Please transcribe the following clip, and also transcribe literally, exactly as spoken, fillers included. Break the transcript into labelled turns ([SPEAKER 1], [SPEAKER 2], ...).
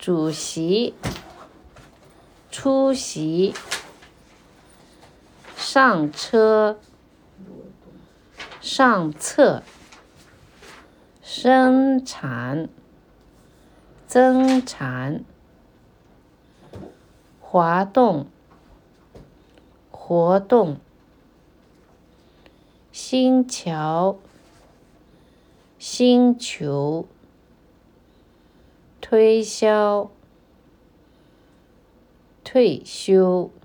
[SPEAKER 1] 主席、出席、上车、上册、生产、增产、滑动、活动、星桥、星球、推销、退休。